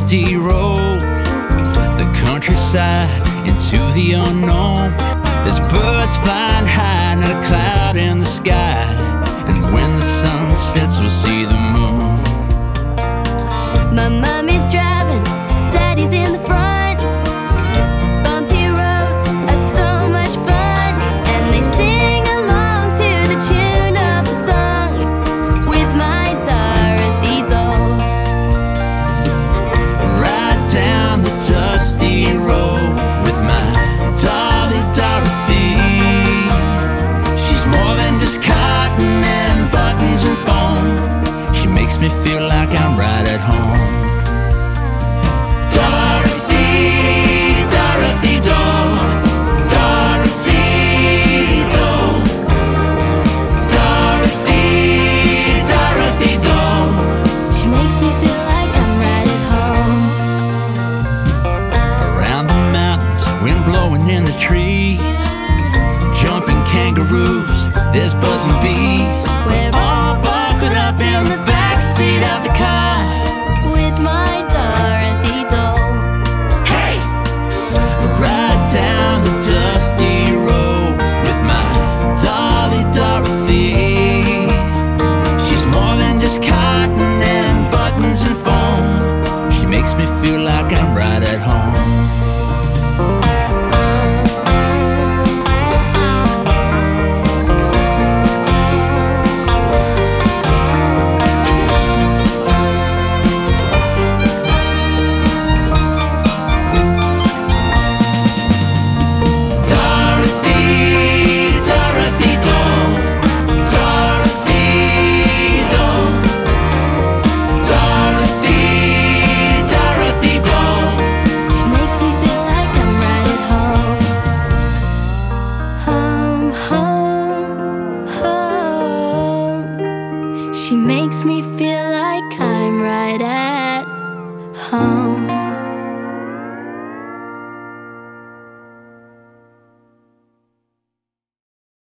dusty road, the countryside into the unknown. There's birds flying high, not a cloud in the sky. And when the sun sets, we'll see the moon. My mommy's driving, daddy's in the front. Bumpy roads are so much fun, and they sing along to the tune of the song with my Dorothy doll. Ride down the dusty road with my dolly Dorothy. She's more than just cotton and buttons and foam. She makes me feel like I'm right at home. Wind blowing in the trees, jumping kangaroos, there's buzzing bees. We're all buckled up in the backseat of the car with my Dorothy doll. Hey! Ride down the dusty road with my dolly Dorothy. She's more than just cotton and buttons and foam. She makes me feel like I'm right at home. She makes me feel like I'm right at home.